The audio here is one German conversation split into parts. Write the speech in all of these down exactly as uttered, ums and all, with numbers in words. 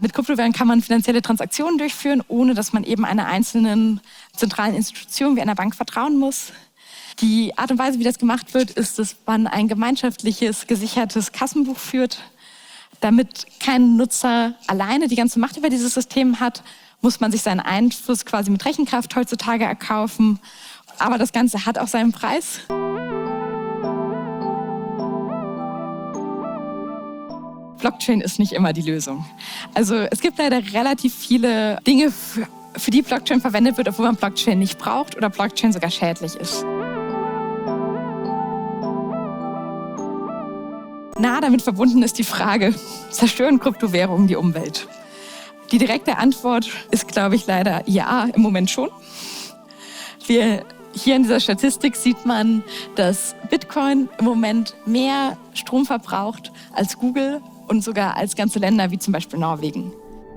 Mit Kryptowährungen kann man finanzielle Transaktionen durchführen, ohne dass man eben einer einzelnen zentralen Institution wie einer Bank vertrauen muss. Die Art und Weise, wie das gemacht wird, ist, dass man ein gemeinschaftliches, gesichertes Kassenbuch führt. Damit kein Nutzer alleine die ganze Macht über dieses System hat, muss man sich seinen Einfluss quasi mit Rechenkraft heutzutage erkaufen. Aber das Ganze hat auch seinen Preis. Blockchain ist nicht immer die Lösung. Also es gibt leider relativ viele Dinge, für, für die Blockchain verwendet wird, obwohl man Blockchain nicht braucht oder Blockchain sogar schädlich ist. Nah damit verbunden ist die Frage, zerstören Kryptowährungen die Umwelt? Die direkte Antwort ist, glaube ich, leider ja, im Moment schon. Wir, hier in dieser Statistik sieht man, dass Bitcoin im Moment mehr Strom verbraucht als Google und sogar als ganze Länder wie zum Beispiel Norwegen.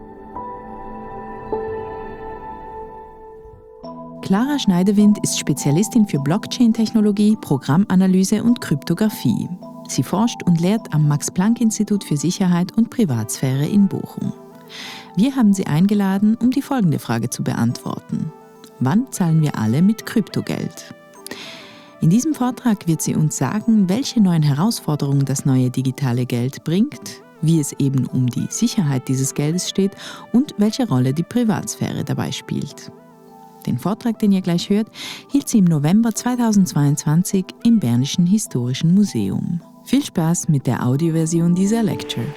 Clara Schneidewind ist Spezialistin für Blockchain-Technologie, Programmanalyse und Kryptographie. Sie forscht und lehrt am Max-Planck-Institut für Sicherheit und Privatsphäre in Bochum. Wir haben sie eingeladen, um die folgende Frage zu beantworten. Wann zahlen wir alle mit Kryptogeld? In diesem Vortrag wird sie uns sagen, welche neuen Herausforderungen das neue digitale Geld bringt, wie es eben um die Sicherheit dieses Geldes steht und welche Rolle die Privatsphäre dabei spielt. Den Vortrag, den ihr gleich hört, hielt sie im November zweitausendzweiundzwanzig im Bernischen Historischen Museum. Viel Spaß mit der Audioversion dieser Lecture.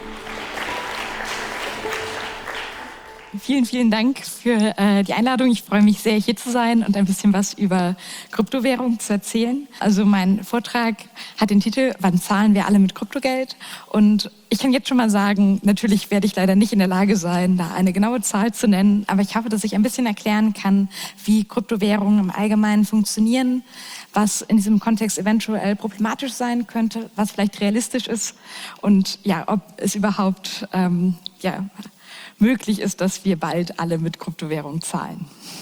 Vielen, vielen Dank für äh, die Einladung. Ich freue mich sehr, hier zu sein und ein bisschen was über Kryptowährung zu erzählen. Also mein Vortrag hat den Titel „Wann zahlen wir alle mit Kryptogeld?" Und ich kann jetzt schon mal sagen, natürlich werde ich leider nicht in der Lage sein, da eine genaue Zahl zu nennen, aber ich hoffe, dass ich ein bisschen erklären kann, wie Kryptowährungen im Allgemeinen funktionieren, was in diesem Kontext eventuell problematisch sein könnte, was vielleicht realistisch ist und ja, ob es überhaupt ähm, ja, möglich ist, dass wir bald alle mit Kryptowährungen zahlen.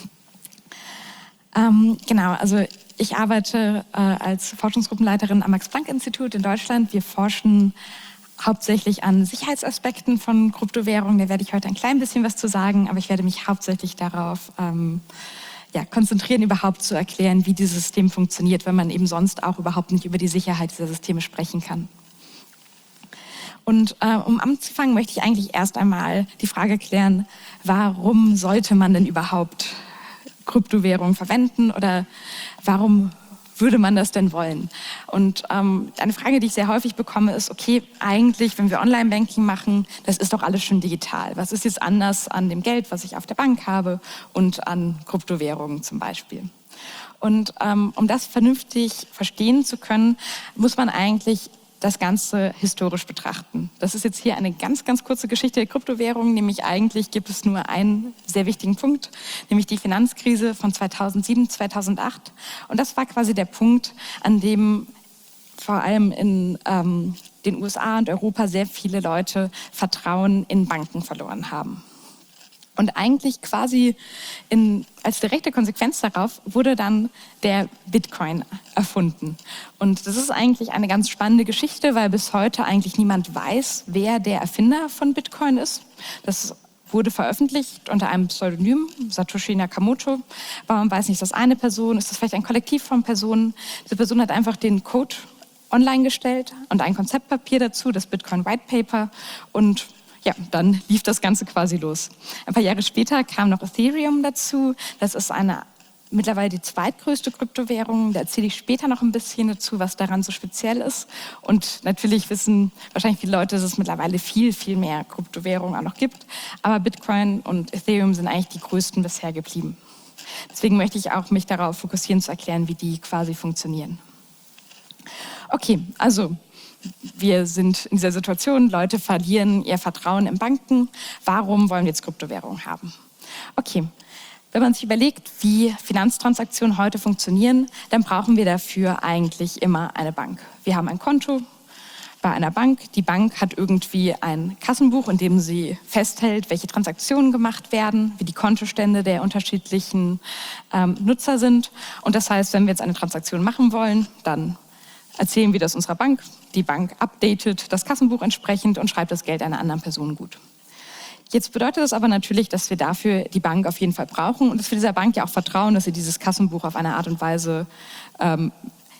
Ähm, genau, also ich arbeite äh, als Forschungsgruppenleiterin am Max-Planck-Institut in Deutschland. Wir forschen hauptsächlich an Sicherheitsaspekten von Kryptowährungen. Da werde ich heute ein klein bisschen was zu sagen, aber ich werde mich hauptsächlich darauf ähm, ja, konzentrieren, überhaupt zu erklären, wie dieses System funktioniert, wenn man eben sonst auch überhaupt nicht über die Sicherheit dieser Systeme sprechen kann. Und äh, um anzufangen, möchte ich eigentlich erst einmal die Frage klären, warum sollte man denn überhaupt Kryptowährungen verwenden oder warum würde man das denn wollen? Und ähm, eine Frage, die ich sehr häufig bekomme, ist, okay, eigentlich, wenn wir Online-Banking machen, das ist doch alles schon digital. Was ist jetzt anders an dem Geld, was ich auf der Bank habe und an Kryptowährungen zum Beispiel? Und ähm, um das vernünftig verstehen zu können, muss man eigentlich das Ganze historisch betrachten. Das ist jetzt hier eine ganz, ganz kurze Geschichte der Kryptowährungen, nämlich eigentlich gibt es nur einen sehr wichtigen Punkt, nämlich die Finanzkrise von zweitausendsieben, zweitausendacht. Und das war quasi der Punkt, an dem vor allem in ähm, den U S A und Europa sehr viele Leute Vertrauen in Banken verloren haben. Und eigentlich quasi in, als direkte Konsequenz darauf wurde dann der Bitcoin erfunden. Und das ist eigentlich eine ganz spannende Geschichte, weil bis heute eigentlich niemand weiß, wer der Erfinder von Bitcoin ist. Das wurde veröffentlicht unter einem Pseudonym, Satoshi Nakamoto. Aber man weiß nicht, ist das eine Person, ist das vielleicht ein Kollektiv von Personen? Diese Person hat einfach den Code online gestellt und ein Konzeptpapier dazu, das Bitcoin White Paper, und ja, dann lief das Ganze quasi los. Ein paar Jahre später kam noch Ethereum dazu. Das ist eine mittlerweile die zweitgrößte Kryptowährung. Da erzähle ich später noch ein bisschen dazu, was daran so speziell ist. Und natürlich wissen wahrscheinlich viele Leute, dass es mittlerweile viel, viel mehr Kryptowährungen auch noch gibt. Aber Bitcoin und Ethereum sind eigentlich die größten bisher geblieben. Deswegen möchte ich auch mich darauf fokussieren, zu erklären, wie die quasi funktionieren. Okay, also wir sind in dieser Situation, Leute verlieren ihr Vertrauen in Banken. Warum wollen wir jetzt Kryptowährungen haben? Okay, wenn man sich überlegt, wie Finanztransaktionen heute funktionieren, dann brauchen wir dafür eigentlich immer eine Bank. Wir haben ein Konto bei einer Bank. Die Bank hat irgendwie ein Kassenbuch, in dem sie festhält, welche Transaktionen gemacht werden, wie die Kontostände der unterschiedlichen ähm, Nutzer sind. Und das heißt, wenn wir jetzt eine Transaktion machen wollen, dann erzählen wir das unserer Bank. Die Bank updatet das Kassenbuch entsprechend und schreibt das Geld einer anderen Person gut. Jetzt bedeutet das aber natürlich, dass wir dafür die Bank auf jeden Fall brauchen und dass wir dieser Bank ja auch vertrauen, dass sie dieses Kassenbuch auf eine Art und Weise ähm,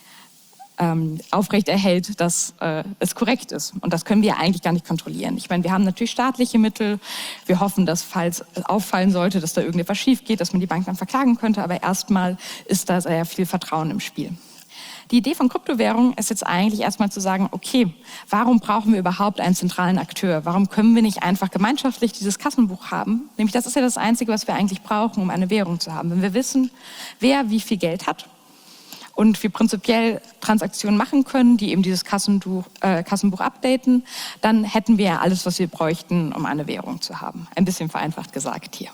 ähm, aufrechterhält, dass äh, es korrekt ist. Und das können wir eigentlich gar nicht kontrollieren. Ich meine, wir haben natürlich staatliche Mittel. Wir hoffen, dass, falls es auffallen sollte, dass da irgendetwas schief geht, dass man die Bank dann verklagen könnte. Aber erstmal ist da sehr viel Vertrauen im Spiel. Die Idee von Kryptowährungen ist jetzt eigentlich erstmal zu sagen, okay, warum brauchen wir überhaupt einen zentralen Akteur? Warum können wir nicht einfach gemeinschaftlich dieses Kassenbuch haben? Nämlich das ist ja das Einzige, was wir eigentlich brauchen, um eine Währung zu haben. Wenn wir wissen, wer wie viel Geld hat und wir prinzipiell Transaktionen machen können, die eben dieses Kassenbuch, äh, Kassenbuch updaten, dann hätten wir ja alles, was wir bräuchten, um eine Währung zu haben. Ein bisschen vereinfacht gesagt hier.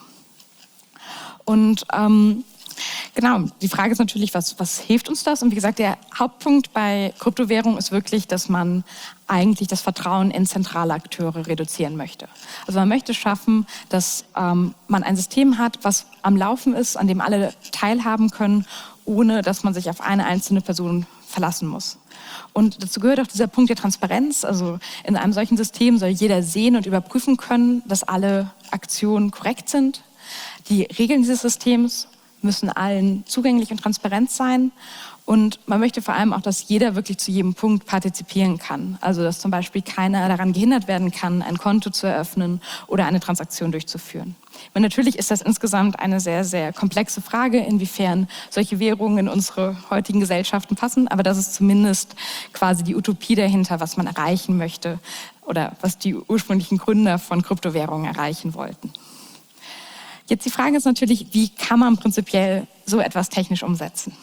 Und ähm, Genau, die Frage ist natürlich, was, was hilft uns das? Und wie gesagt, der Hauptpunkt bei Kryptowährung ist wirklich, dass man eigentlich das Vertrauen in zentrale Akteure reduzieren möchte. Also man möchte schaffen, dass ähm, man ein System hat, was am Laufen ist, an dem alle teilhaben können, ohne dass man sich auf eine einzelne Person verlassen muss. Und dazu gehört auch dieser Punkt der Transparenz. Also in einem solchen System soll jeder sehen und überprüfen können, dass alle Aktionen korrekt sind. Die Regeln dieses Systems müssen allen zugänglich und transparent sein. Und man möchte vor allem auch, dass jeder wirklich zu jedem Punkt partizipieren kann. Also dass zum Beispiel keiner daran gehindert werden kann, ein Konto zu eröffnen oder eine Transaktion durchzuführen. Und natürlich ist das insgesamt eine sehr, sehr komplexe Frage, inwiefern solche Währungen in unsere heutigen Gesellschaften passen. Aber das ist zumindest quasi die Utopie dahinter, was man erreichen möchte oder was die ursprünglichen Gründer von Kryptowährungen erreichen wollten. Jetzt die Frage ist natürlich, wie kann man prinzipiell so etwas technisch umsetzen?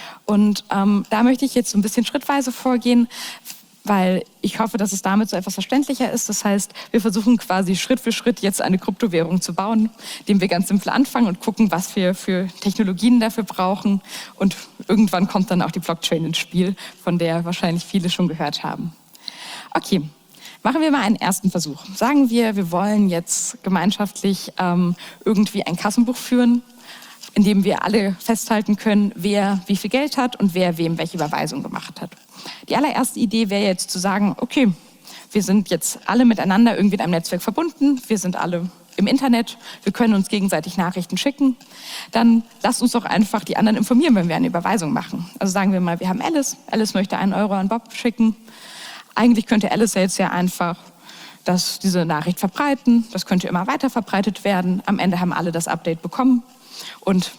Und ähm, da möchte ich jetzt so ein bisschen schrittweise vorgehen, weil ich hoffe, dass es damit so etwas verständlicher ist. Das heißt, wir versuchen quasi Schritt für Schritt jetzt eine Kryptowährung zu bauen, indem wir ganz simpel anfangen und gucken, was wir für Technologien dafür brauchen. Und irgendwann kommt dann auch die Blockchain ins Spiel, von der wahrscheinlich viele schon gehört haben. Okay. Machen wir mal einen ersten Versuch. Sagen wir, wir wollen jetzt gemeinschaftlich ähm, irgendwie ein Kassenbuch führen, in dem wir alle festhalten können, wer wie viel Geld hat und wer wem welche Überweisung gemacht hat. Die allererste Idee wäre jetzt zu sagen, okay, wir sind jetzt alle miteinander irgendwie in einem Netzwerk verbunden, wir sind alle im Internet, wir können uns gegenseitig Nachrichten schicken. Dann lasst uns doch einfach die anderen informieren, wenn wir eine Überweisung machen. Also sagen wir mal, wir haben Alice, Alice möchte einen Euro an Bob schicken. Eigentlich könnte Alice jetzt ja einfach das, diese Nachricht verbreiten. Das könnte immer weiter verbreitet werden. Am Ende haben alle das Update bekommen und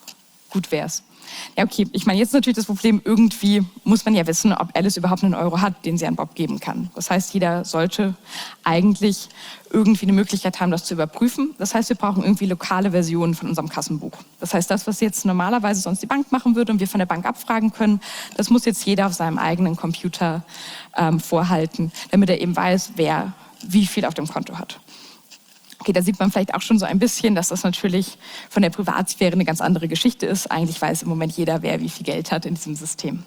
gut wär's. Ja, okay. Ich meine, jetzt ist natürlich das Problem, irgendwie muss man ja wissen, ob Alice überhaupt einen Euro hat, den sie an Bob geben kann. Das heißt, jeder sollte eigentlich irgendwie eine Möglichkeit haben, das zu überprüfen. Das heißt, wir brauchen irgendwie lokale Versionen von unserem Kassenbuch. Das heißt, das, was jetzt normalerweise sonst die Bank machen würde und wir von der Bank abfragen können, das muss jetzt jeder auf seinem eigenen Computer ähm, vorhalten, damit er eben weiß, wer wie viel auf dem Konto hat. Okay, da sieht man vielleicht auch schon so ein bisschen, dass das natürlich von der Privatsphäre eine ganz andere Geschichte ist. Eigentlich weiß im Moment jeder, wer wie viel Geld hat in diesem System.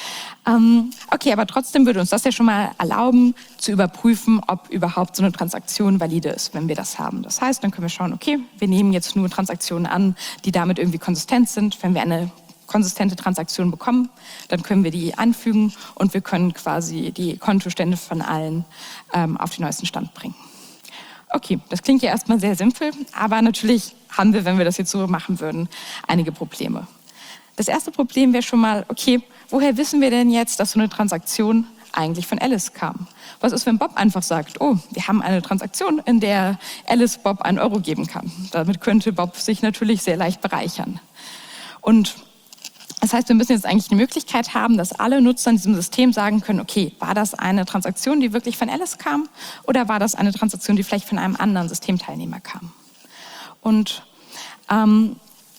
Ähm, okay, aber trotzdem würde uns das ja schon mal erlauben, zu überprüfen, ob überhaupt so eine Transaktion valide ist, wenn wir das haben. Das heißt, dann können wir schauen, okay, wir nehmen jetzt nur Transaktionen an, die damit irgendwie konsistent sind. Wenn wir eine konsistente Transaktion bekommen, dann können wir die anfügen und wir können quasi die Kontostände von allen ähm, auf den neuesten Stand bringen. Okay, das klingt ja erstmal sehr simpel, aber natürlich haben wir, wenn wir das jetzt so machen würden, einige Probleme. Das erste Problem wäre schon mal, okay, woher wissen wir denn jetzt, dass so eine Transaktion eigentlich von Alice kam? Was ist, wenn Bob einfach sagt, oh, wir haben eine Transaktion, in der Alice Bob einen Euro geben kann? Damit könnte Bob sich natürlich sehr leicht bereichern. Und das heißt, wir müssen jetzt eigentlich die Möglichkeit haben, dass alle Nutzer in diesem System sagen können, okay, war das eine Transaktion, die wirklich von Alice kam oder war das eine Transaktion, die vielleicht von einem anderen Systemteilnehmer kam? Und ähm,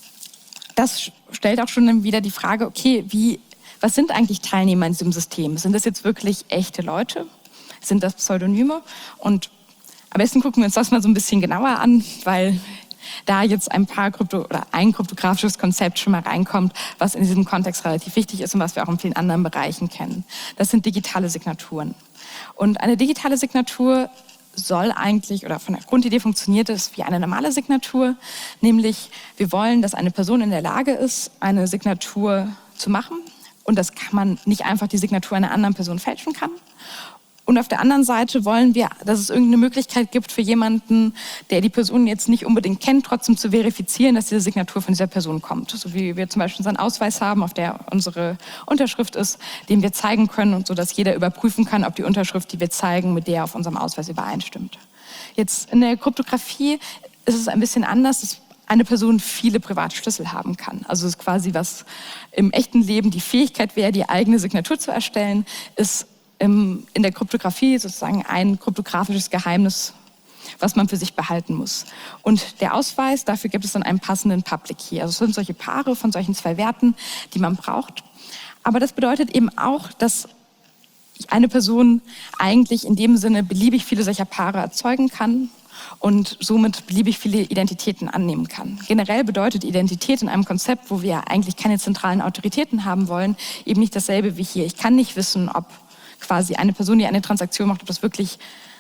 das stellt auch schon wieder die Frage, okay, wie, was sind eigentlich Teilnehmer in diesem System? Sind das jetzt wirklich echte Leute? Sind das Pseudonyme? Und am besten gucken wir uns das mal so ein bisschen genauer an, weil da jetzt ein paar Krypto oder ein kryptografisches Konzept schon mal reinkommt, was in diesem Kontext relativ wichtig ist und was wir auch in vielen anderen Bereichen kennen. Das sind digitale Signaturen. Und eine digitale Signatur soll eigentlich, oder von der Grundidee funktioniert es wie eine normale Signatur, nämlich wir wollen, dass eine Person in der Lage ist, eine Signatur zu machen und das kann man nicht einfach die Signatur einer anderen Person fälschen kann. Und auf der anderen Seite wollen wir, dass es irgendeine Möglichkeit gibt für jemanden, der die Person jetzt nicht unbedingt kennt, trotzdem zu verifizieren, dass diese Signatur von dieser Person kommt. So wie wir zum Beispiel unseren Ausweis haben, auf der unsere Unterschrift ist, den wir zeigen können und so, dass jeder überprüfen kann, ob die Unterschrift, die wir zeigen, mit der auf unserem Ausweis übereinstimmt. Jetzt in der Kryptographie ist es ein bisschen anders, dass eine Person viele private Schlüssel haben kann. Also es ist quasi, was im echten Leben die Fähigkeit wäre, die eigene Signatur zu erstellen, ist Im, in der Kryptographie sozusagen ein kryptografisches Geheimnis, was man für sich behalten muss. Und der Ausweis, dafür gibt es dann einen passenden Public Key. Also es sind solche Paare von solchen zwei Werten, die man braucht. Aber das bedeutet eben auch, dass eine Person eigentlich in dem Sinne beliebig viele solcher Paare erzeugen kann und somit beliebig viele Identitäten annehmen kann. Generell bedeutet Identität in einem Konzept, wo wir eigentlich keine zentralen Autoritäten haben wollen, eben nicht dasselbe wie hier. Ich kann nicht wissen, ob quasi eine Person, die eine Transaktion macht, ob das wirklich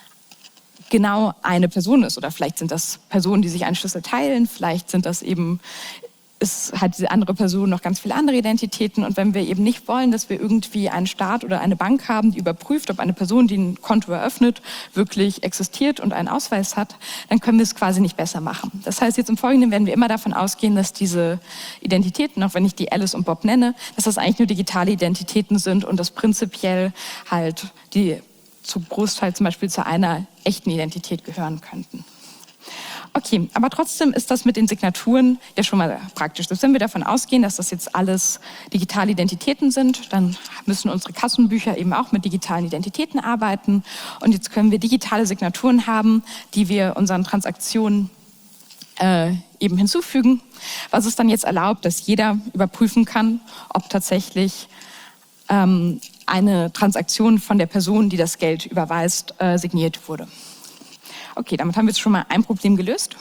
genau eine Person ist. Oder vielleicht sind das Personen, die sich einen Schlüssel teilen, vielleicht sind das eben, ist, hat diese andere Person noch ganz viele andere Identitäten. Und wenn wir eben nicht wollen, dass wir irgendwie einen Staat oder eine Bank haben, die überprüft, ob eine Person, die ein Konto eröffnet, wirklich existiert und einen Ausweis hat, dann können wir es quasi nicht besser machen. Das heißt, jetzt im Folgenden werden wir immer davon ausgehen, dass diese Identitäten, auch wenn ich die Alice und Bob nenne, dass das eigentlich nur digitale Identitäten sind und dass prinzipiell halt die zu Großteil zum Beispiel zu einer echten Identität gehören könnten. Okay, aber trotzdem ist das mit den Signaturen ja schon mal praktisch. Wenn wir davon ausgehen, dass das jetzt alles digitale Identitäten sind, dann müssen unsere Kassenbücher eben auch mit digitalen Identitäten arbeiten. Und jetzt können wir digitale Signaturen haben, die wir unseren Transaktionen äh, eben hinzufügen, was es dann jetzt erlaubt, dass jeder überprüfen kann, ob tatsächlich ähm, eine Transaktion von der Person, die das Geld überweist, äh, signiert wurde. Okay, damit haben wir jetzt schon mal ein Problem gelöst.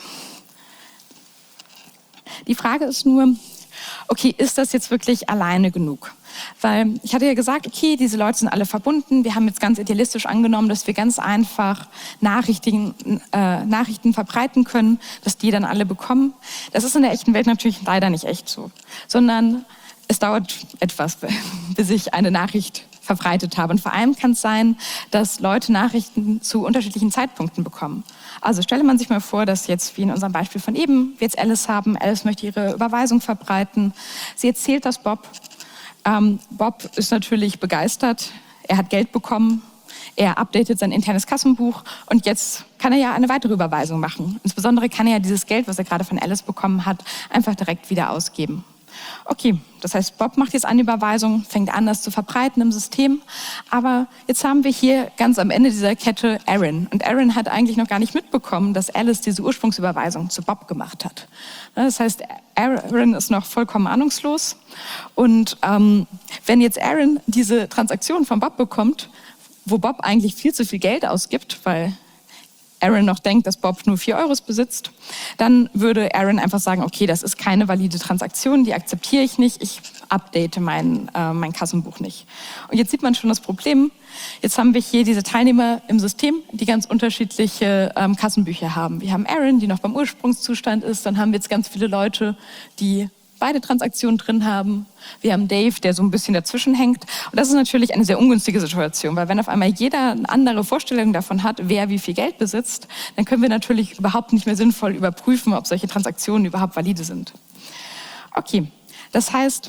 Die Frage ist nur, okay, ist das jetzt wirklich alleine genug? Weil ich hatte ja gesagt, okay, diese Leute sind alle verbunden. Wir haben jetzt ganz idealistisch angenommen, dass wir ganz einfach Nachrichten, äh, Nachrichten verbreiten können, dass die dann alle bekommen. Das ist in der echten Welt natürlich leider nicht echt so, sondern es dauert etwas, bis ich eine Nachricht verbreitet habe. Und vor allem kann es sein, dass Leute Nachrichten zu unterschiedlichen Zeitpunkten bekommen. Also stelle man sich mal vor, dass jetzt, wie in unserem Beispiel von eben, wir jetzt Alice haben. Alice möchte ihre Überweisung verbreiten. Sie erzählt das Bob. Ähm, Bob ist natürlich begeistert. Er hat Geld bekommen. Er updatet sein internes Kassenbuch. Und jetzt kann er ja eine weitere Überweisung machen. Insbesondere kann er ja dieses Geld, was er gerade von Alice bekommen hat, einfach direkt wieder ausgeben. Okay, das heißt, Bob macht jetzt eine Überweisung, fängt an, das zu verbreiten im System. Aber jetzt haben wir hier ganz am Ende dieser Kette Aaron. Und Aaron hat eigentlich noch gar nicht mitbekommen, dass Alice diese Ursprungsüberweisung zu Bob gemacht hat. Das heißt, Aaron ist noch vollkommen ahnungslos. Und ähm, wenn jetzt Aaron diese Transaktion von Bob bekommt, wo Bob eigentlich viel zu viel Geld ausgibt, weil Aaron noch denkt, dass Bob nur vier Euros besitzt, dann würde Aaron einfach sagen, okay, das ist keine valide Transaktion, die akzeptiere ich nicht, ich update mein, äh, mein Kassenbuch nicht. Und jetzt sieht man schon das Problem. Jetzt haben wir hier diese Teilnehmer im System, die ganz unterschiedliche ähm, Kassenbücher haben. Wir haben Aaron, die noch beim Ursprungszustand ist, dann haben wir jetzt ganz viele Leute, die beide Transaktionen drin haben. Wir haben Dave, der so ein bisschen dazwischen hängt. Und das ist natürlich eine sehr ungünstige Situation, weil wenn auf einmal jeder eine andere Vorstellung davon hat, wer wie viel Geld besitzt, dann können wir natürlich überhaupt nicht mehr sinnvoll überprüfen, ob solche Transaktionen überhaupt valide sind. Okay, das heißt,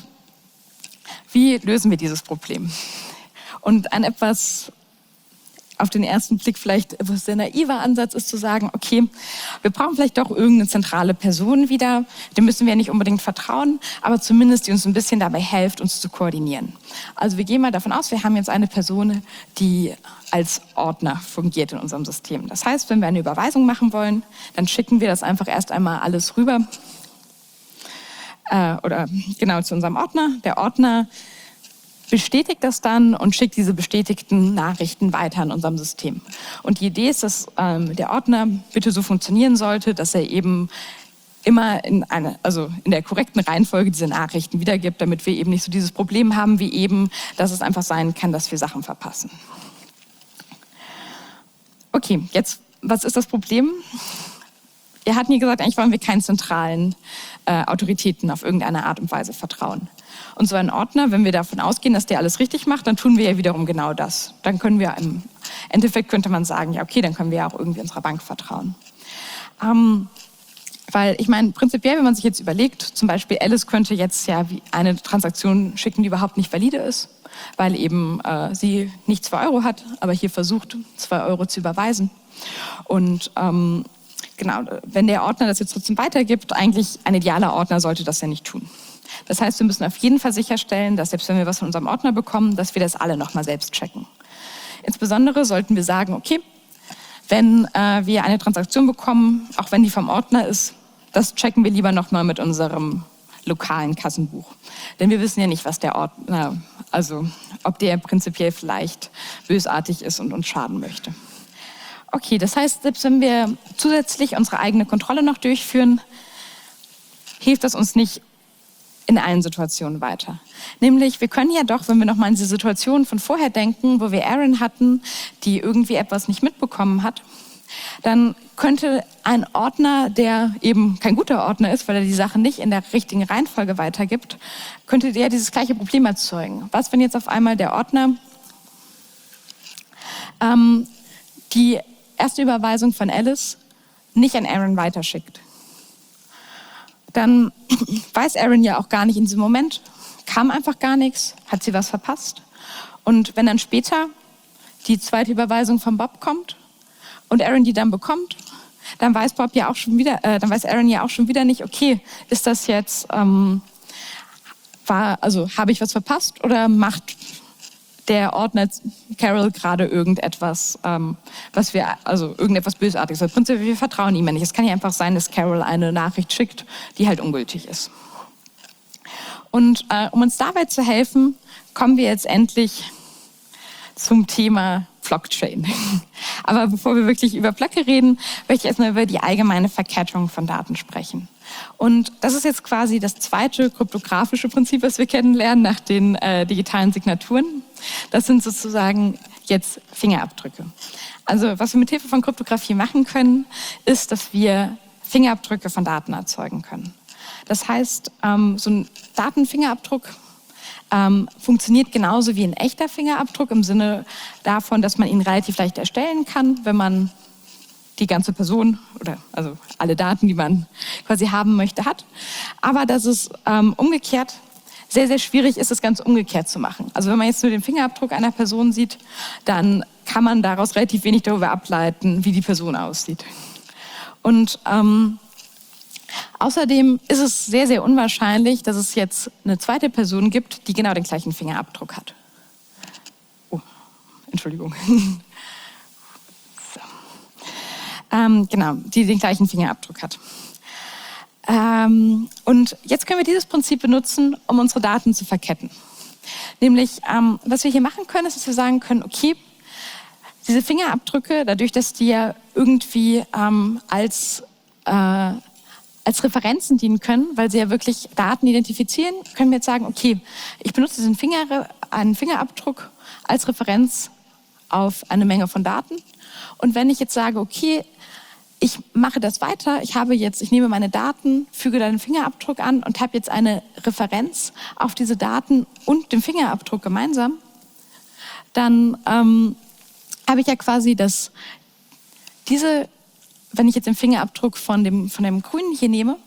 wie lösen wir dieses Problem? Und ein etwas auf den ersten Blick vielleicht etwas sehr naiver Ansatz ist zu sagen, okay, wir brauchen vielleicht doch irgendeine zentrale Person wieder, dem müssen wir nicht unbedingt vertrauen, aber zumindest die uns ein bisschen dabei hilft, uns zu koordinieren. Also wir gehen mal davon aus, wir haben jetzt eine Person, die als Ordner fungiert in unserem System. Das heißt, wenn wir eine Überweisung machen wollen, dann schicken wir das einfach erst einmal alles rüber äh, oder genau zu unserem Ordner. Der Ordner bestätigt das dann und schickt diese bestätigten Nachrichten weiter in unserem System. Und die Idee ist, dass ähm, der Ordner bitte so funktionieren sollte, dass er eben immer in, eine, also in der korrekten Reihenfolge diese Nachrichten wiedergibt, damit wir eben nicht so dieses Problem haben wie eben, dass es einfach sein kann, dass wir Sachen verpassen. Okay, jetzt, was ist das Problem? wir hatten ja gesagt, eigentlich wollen wir keinen zentralen äh, Autoritäten auf irgendeine Art und Weise vertrauen. Und so ein Ordner, wenn wir davon ausgehen, dass der alles richtig macht, dann tun wir ja wiederum genau das. Dann können wir im Endeffekt, könnte man sagen, ja okay, dann können wir ja auch irgendwie unserer Bank vertrauen. Ähm, weil ich meine, prinzipiell, wenn man sich jetzt überlegt, zum Beispiel Alice könnte jetzt ja eine Transaktion schicken, die überhaupt nicht valide ist, weil eben äh, sie nicht zwei Euro hat, aber hier versucht, zwei Euro zu überweisen. Und ähm, genau, wenn der Ordner das jetzt trotzdem weitergibt, eigentlich ein idealer Ordner sollte das ja nicht tun. Das heißt, wir müssen auf jeden Fall sicherstellen, dass selbst wenn wir was von unserem Ordner bekommen, dass wir das alle nochmal selbst checken. Insbesondere sollten wir sagen, okay, wenn äh, wir eine Transaktion bekommen, auch wenn die vom Ordner ist, das checken wir lieber nochmal mit unserem lokalen Kassenbuch. Denn wir wissen ja nicht, was der Ordner, also ob der prinzipiell vielleicht bösartig ist und uns schaden möchte. Okay, das heißt, selbst wenn wir zusätzlich unsere eigene Kontrolle noch durchführen, hilft das uns nicht in allen Situationen weiter. Nämlich, wir können ja doch, wenn wir nochmal an diese Situation von vorher denken, wo wir Erin hatten, die irgendwie etwas nicht mitbekommen hat, dann könnte ein Ordner, der eben kein guter Ordner ist, weil er die Sachen nicht in der richtigen Reihenfolge weitergibt, könnte der dieses gleiche Problem erzeugen. Was, wenn jetzt auf einmal der Ordner ähm, die erste Überweisung von Alice nicht an Erin weiterschickt? Dann weiß Erin ja auch gar nicht in diesem Moment, kam einfach gar nichts, hat sie was verpasst. Und wenn dann später die zweite Überweisung von Bob kommt und Erin die dann bekommt, dann weiß Bob ja auch schon wieder, äh, dann weiß Erin ja auch schon wieder nicht, okay, ist das jetzt, ähm, war, also habe ich was verpasst oder macht der Ordner Carol gerade irgendetwas, ähm, was wir, also irgendetwas Bösartiges. Also prinzipiell, wir vertrauen ihm ja nicht. Es kann ja einfach sein, dass Carol eine Nachricht schickt, die halt ungültig ist. Und äh, um uns dabei zu helfen, kommen wir jetzt endlich zum Thema Blockchain. Aber bevor wir wirklich über Blöcke reden, möchte ich erstmal über die allgemeine Verkettung von Daten sprechen. Und das ist jetzt quasi das zweite kryptografische Prinzip, was wir kennenlernen nach den äh, digitalen Signaturen. Das sind sozusagen jetzt Fingerabdrücke. Also was wir mit Hilfe von Kryptographie machen können, ist, dass wir Fingerabdrücke von Daten erzeugen können. Das heißt, ähm, so ein Datenfingerabdruck ähm, funktioniert genauso wie ein echter Fingerabdruck im Sinne davon, dass man ihn relativ leicht erstellen kann, wenn man die ganze Person oder also alle Daten, die man quasi haben möchte, hat. Aber dass es ähm, umgekehrt sehr, sehr schwierig ist, das Ganze umgekehrt zu machen. Also wenn man jetzt nur den Fingerabdruck einer Person sieht, dann kann man daraus relativ wenig darüber ableiten, wie die Person aussieht. Und ähm, außerdem ist es sehr, sehr unwahrscheinlich, dass es jetzt eine zweite Person gibt, die genau den gleichen Fingerabdruck hat. Oh, Entschuldigung. So. Ähm, genau, die den gleichen Fingerabdruck hat. Ähm, und jetzt können wir dieses Prinzip benutzen, um unsere Daten zu verketten. Nämlich, ähm, was wir hier machen können, ist, dass wir sagen können, okay, diese Fingerabdrücke, dadurch, dass die ja irgendwie ähm, als, äh, als Referenzen dienen können, weil sie ja wirklich Daten identifizieren, können wir jetzt sagen, okay, ich benutze diesen Finger, einen Fingerabdruck als Referenz auf eine Menge von Daten. Und wenn ich jetzt sage, okay, ich mache das weiter, ich habe jetzt, ich nehme meine Daten, füge da den Fingerabdruck an und habe jetzt eine Referenz auf diese Daten und den Fingerabdruck gemeinsam, dann ähm, habe ich ja quasi das, diese, wenn ich jetzt den Fingerabdruck von dem, von dem Grünen hier nehme,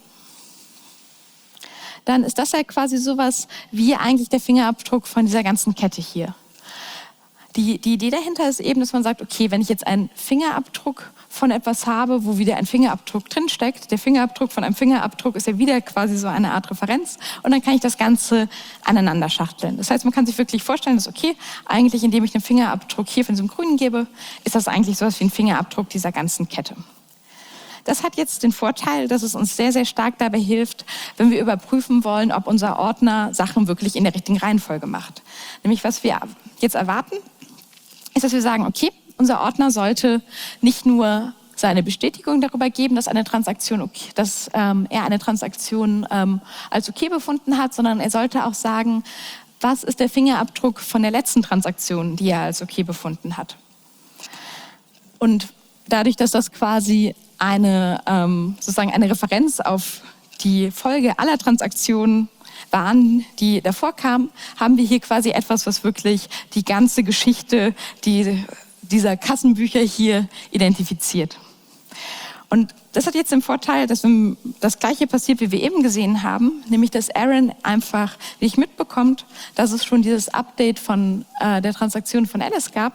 dann ist das ja quasi sowas wie eigentlich der Fingerabdruck von dieser ganzen Kette hier. Die, die Idee dahinter ist eben, dass man sagt, okay, wenn ich jetzt einen Fingerabdruck von etwas habe, wo wieder ein Fingerabdruck drinsteckt, der Fingerabdruck von einem Fingerabdruck ist ja wieder quasi so eine Art Referenz und dann kann ich das Ganze aneinander schachteln. Das heißt, man kann sich wirklich vorstellen, dass okay, eigentlich indem ich den Fingerabdruck hier von diesem Grünen gebe, ist das eigentlich sowas wie ein Fingerabdruck dieser ganzen Kette. Das hat jetzt den Vorteil, dass es uns sehr, sehr stark dabei hilft, wenn wir überprüfen wollen, ob unser Ordner Sachen wirklich in der richtigen Reihenfolge macht. Nämlich was wir jetzt erwarten, ist, dass wir sagen, okay, unser Ordner sollte nicht nur seine Bestätigung darüber geben, dass eine Transaktion okay, dass ähm, er eine Transaktion ähm, als okay befunden hat, sondern er sollte auch sagen, was ist der Fingerabdruck von der letzten Transaktion, die er als okay befunden hat. Und dadurch, dass das quasi eine, ähm, sozusagen eine Referenz auf die Folge aller Transaktionen waren, die davor kamen, haben wir hier quasi etwas, was wirklich die ganze Geschichte die, dieser Kassenbücher hier identifiziert. Und das hat jetzt den Vorteil, dass das Gleiche passiert, wie wir eben gesehen haben, nämlich dass Aaron einfach nicht mitbekommt, dass es schon dieses Update von äh, der Transaktion von Alice gab.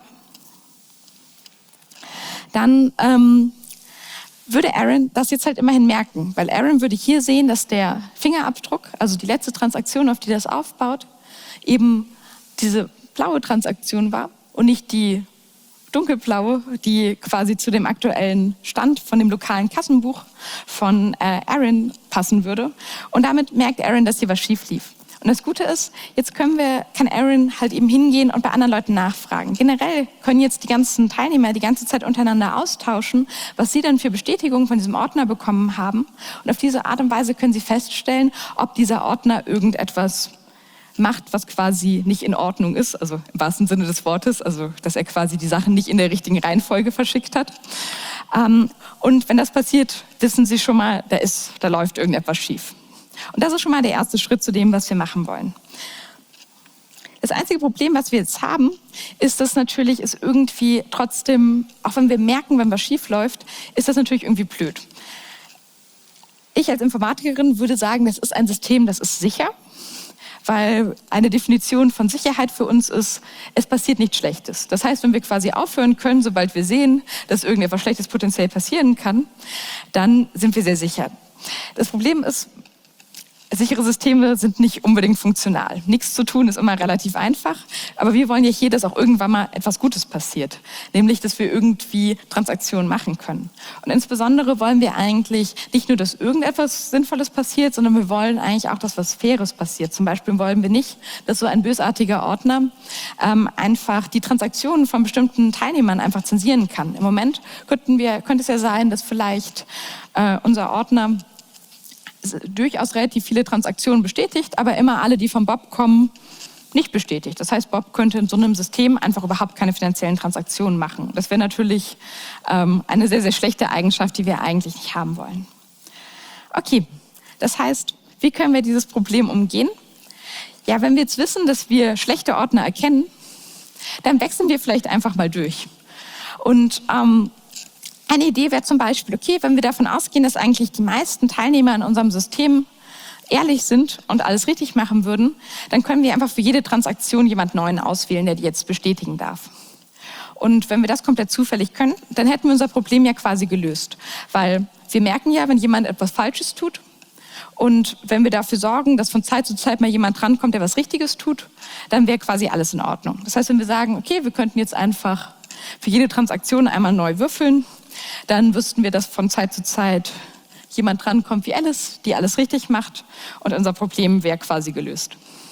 Dann ähm, würde Aaron das jetzt halt immerhin merken, weil Aaron würde hier sehen, dass der Fingerabdruck, also die letzte Transaktion, auf die das aufbaut, eben diese blaue Transaktion war und nicht die dunkelblaue, die quasi zu dem aktuellen Stand von dem lokalen Kassenbuch von äh, Aaron passen würde. Und damit merkt Aaron, dass hier was schief lief. Und das Gute ist, jetzt können wir, kann Aaron halt eben hingehen und bei anderen Leuten nachfragen. Generell können jetzt die ganzen Teilnehmer die ganze Zeit untereinander austauschen, was sie dann für Bestätigungen von diesem Ordner bekommen haben. Und auf diese Art und Weise können sie feststellen, ob dieser Ordner irgendetwas macht, was quasi nicht in Ordnung ist, also im wahrsten Sinne des Wortes, also dass er quasi die Sachen nicht in der richtigen Reihenfolge verschickt hat. Ähm, und wenn das passiert, wissen sie schon mal, da ist, da läuft irgendetwas schief. Und das ist schon mal der erste Schritt zu dem, was wir machen wollen. Das einzige Problem, was wir jetzt haben, ist, dass natürlich es irgendwie trotzdem, auch wenn wir merken, wenn was schief läuft, ist das natürlich irgendwie blöd. Ich als Informatikerin würde sagen, das ist ein System, das ist sicher, weil eine Definition von Sicherheit für uns ist, es passiert nichts Schlechtes. Das heißt, wenn wir quasi aufhören können, sobald wir sehen, dass irgendetwas Schlechtes potenziell passieren kann, dann sind wir sehr sicher. Das Problem ist, sichere Systeme sind nicht unbedingt funktional. Nichts zu tun ist immer relativ einfach, aber wir wollen ja hier, dass auch irgendwann mal etwas Gutes passiert, nämlich, dass wir irgendwie Transaktionen machen können. Und insbesondere wollen wir eigentlich nicht nur, dass irgendetwas Sinnvolles passiert, sondern wir wollen eigentlich auch, dass was Faires passiert. Zum Beispiel wollen wir nicht, dass so ein bösartiger Ordner ähm, einfach die Transaktionen von bestimmten Teilnehmern einfach zensieren kann. Im Moment könnten wir, könnte es ja sein, dass vielleicht äh, unser Ordner durchaus relativ viele Transaktionen bestätigt, aber immer alle, die von Bob kommen, nicht bestätigt. Das heißt, Bob könnte in so einem System einfach überhaupt keine finanziellen Transaktionen machen. Das wäre natürlich ähm, eine sehr, sehr schlechte Eigenschaft, die wir eigentlich nicht haben wollen. Okay, das heißt, wie können wir dieses Problem umgehen? Ja, wenn wir jetzt wissen, dass wir schlechte Ordner erkennen, dann wechseln wir vielleicht einfach mal durch. Und ähm, eine Idee wäre zum Beispiel, okay, wenn wir davon ausgehen, dass eigentlich die meisten Teilnehmer in unserem System ehrlich sind und alles richtig machen würden, dann können wir einfach für jede Transaktion jemand Neuen auswählen, der die jetzt bestätigen darf. Und wenn wir das komplett zufällig können, dann hätten wir unser Problem ja quasi gelöst. Weil wir merken ja, wenn jemand etwas Falsches tut und wenn wir dafür sorgen, dass von Zeit zu Zeit mal jemand drankommt, der was Richtiges tut, dann wäre quasi alles in Ordnung. Das heißt, wenn wir sagen, okay, wir könnten jetzt einfach für jede Transaktion einmal neu würfeln, dann wüssten wir, dass von Zeit zu Zeit jemand drankommt wie Alice, die alles richtig macht und unser Problem wäre quasi gelöst.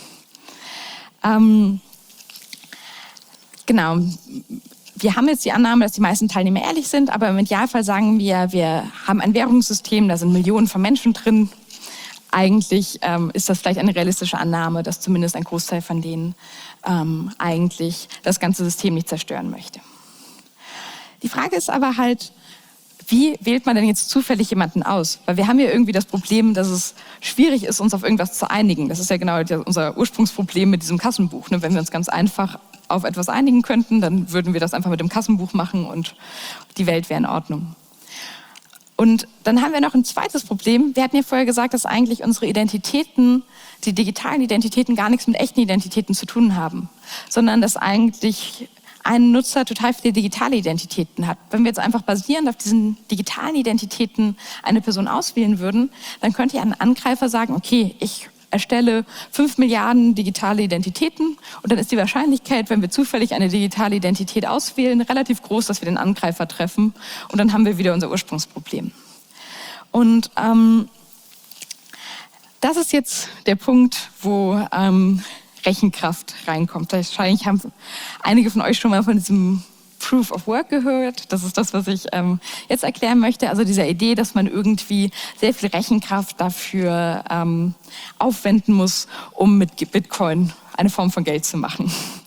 Ähm, genau, wir haben jetzt die Annahme, dass die meisten Teilnehmer ehrlich sind, aber im Idealfall sagen wir, wir haben ein Währungssystem, da sind Millionen von Menschen drin. Eigentlich ähm, ist das vielleicht eine realistische Annahme, dass zumindest ein Großteil von denen ähm, eigentlich das ganze System nicht zerstören möchte. Die Frage ist aber halt, wie wählt man denn jetzt zufällig jemanden aus? Weil wir haben ja irgendwie das Problem, dass es schwierig ist, uns auf irgendwas zu einigen. Das ist ja genau unser Ursprungsproblem mit diesem Kassenbuch. Wenn wir uns ganz einfach auf etwas einigen könnten, dann würden wir das einfach mit dem Kassenbuch machen und die Welt wäre in Ordnung. Und dann haben wir noch ein zweites Problem. Wir hatten ja vorher gesagt, dass eigentlich unsere Identitäten, die digitalen Identitäten, gar nichts mit echten Identitäten zu tun haben, sondern dass eigentlich ein Nutzer total viele digitale Identitäten hat. Wenn wir jetzt einfach basierend auf diesen digitalen Identitäten eine Person auswählen würden, dann könnte ja ein Angreifer sagen, okay, ich erstelle fünf Milliarden digitale Identitäten und dann ist die Wahrscheinlichkeit, wenn wir zufällig eine digitale Identität auswählen, relativ groß, dass wir den Angreifer treffen und dann haben wir wieder unser Ursprungsproblem. Und ähm, das ist jetzt der Punkt, wo ähm, Rechenkraft reinkommt. Wahrscheinlich haben einige von euch schon mal von diesem Proof of Work gehört. Das ist das, was ich ähm, jetzt erklären möchte. Also diese Idee, dass man irgendwie sehr viel Rechenkraft dafür ähm, aufwenden muss, um mit Bitcoin eine Form von Geld zu machen.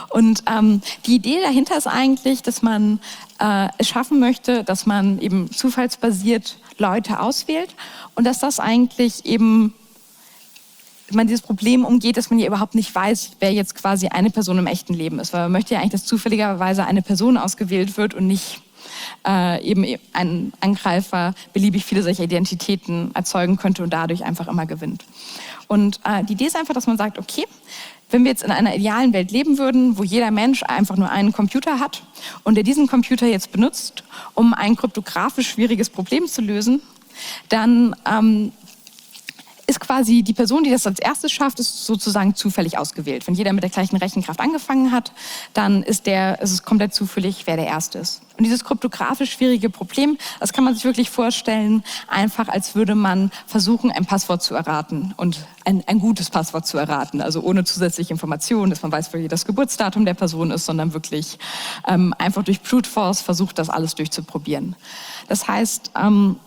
Und ähm, die Idee dahinter ist eigentlich, dass man äh, es schaffen möchte, dass man eben zufallsbasiert Leute auswählt und dass das eigentlich eben man dieses Problem umgeht, dass man ja überhaupt nicht weiß, wer jetzt quasi eine Person im echten Leben ist. Weil man möchte ja eigentlich, dass zufälligerweise eine Person ausgewählt wird und nicht äh, eben ein Angreifer beliebig viele solcher Identitäten erzeugen könnte und dadurch einfach immer gewinnt. Und äh, die Idee ist einfach, dass man sagt, okay, wenn wir jetzt in einer idealen Welt leben würden, wo jeder Mensch einfach nur einen Computer hat und der diesen Computer jetzt benutzt, um ein kryptografisch schwieriges Problem zu lösen, dann ähm, ist quasi die Person, die das als erstes schafft, ist sozusagen zufällig ausgewählt. Wenn jeder mit der gleichen Rechenkraft angefangen hat, dann ist, der, ist es komplett zufällig, wer der Erste ist. Und dieses kryptografisch schwierige Problem, das kann man sich wirklich vorstellen, einfach als würde man versuchen, ein Passwort zu erraten und ein, ein gutes Passwort zu erraten. Also ohne zusätzliche Informationen, dass man weiß, wie das Geburtsdatum der Person ist, sondern wirklich ähm, einfach durch Brute Force versucht, das alles durchzuprobieren. Das heißt, ähm,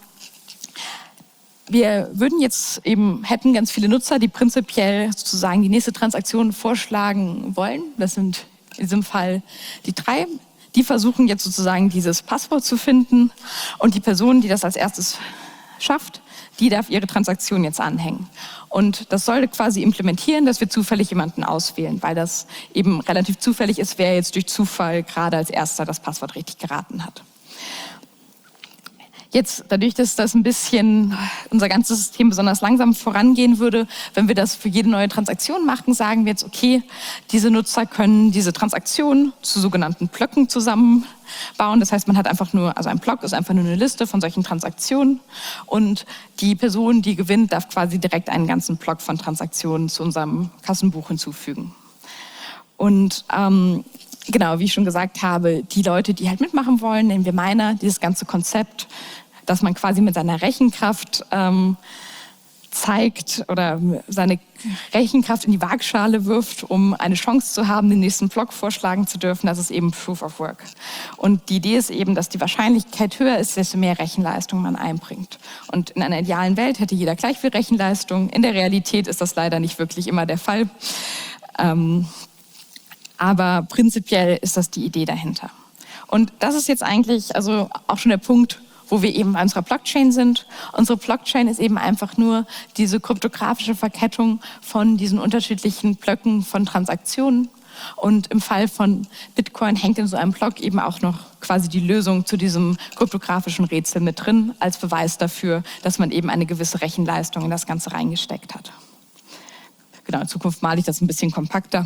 wir würden jetzt eben, hätten ganz viele Nutzer, die prinzipiell sozusagen die nächste Transaktion vorschlagen wollen. Das sind in diesem Fall die drei. Die versuchen jetzt sozusagen dieses Passwort zu finden und die Person, die das als erstes schafft, die darf ihre Transaktion jetzt anhängen. Und das soll quasi implementieren, dass wir zufällig jemanden auswählen, weil das eben relativ zufällig ist, wer jetzt durch Zufall gerade als erster das Passwort richtig geraten hat. Jetzt, dadurch, dass das ein bisschen unser ganzes System besonders langsam vorangehen würde, wenn wir das für jede neue Transaktion machen, sagen wir jetzt, okay, diese Nutzer können diese Transaktion zu sogenannten Blöcken zusammenbauen. Das heißt, man hat einfach nur, also ein Block ist einfach nur eine Liste von solchen Transaktionen und die Person, die gewinnt, darf quasi direkt einen ganzen Block von Transaktionen zu unserem Kassenbuch hinzufügen. Und ähm, genau, wie ich schon gesagt habe, die Leute, die halt mitmachen wollen, nennen wir Miner, dieses ganze Konzept, dass man quasi mit seiner Rechenkraft ähm, zeigt oder seine Rechenkraft in die Waagschale wirft, um eine Chance zu haben, den nächsten Block vorschlagen zu dürfen. Das ist eben Proof of Work. Und die Idee ist eben, dass die Wahrscheinlichkeit höher ist, desto mehr Rechenleistung man einbringt. Und in einer idealen Welt hätte jeder gleich viel Rechenleistung. In der Realität ist das leider nicht wirklich immer der Fall. Ähm, aber prinzipiell ist das die Idee dahinter. Und das ist jetzt eigentlich also auch schon der Punkt, wo wir eben bei unserer Blockchain sind. Unsere Blockchain ist eben einfach nur diese kryptografische Verkettung von diesen unterschiedlichen Blöcken von Transaktionen. Und im Fall von Bitcoin hängt in so einem Block eben auch noch quasi die Lösung zu diesem kryptografischen Rätsel mit drin, als Beweis dafür, dass man eben eine gewisse Rechenleistung in das Ganze reingesteckt hat. Genau, in Zukunft male ich das ein bisschen kompakter.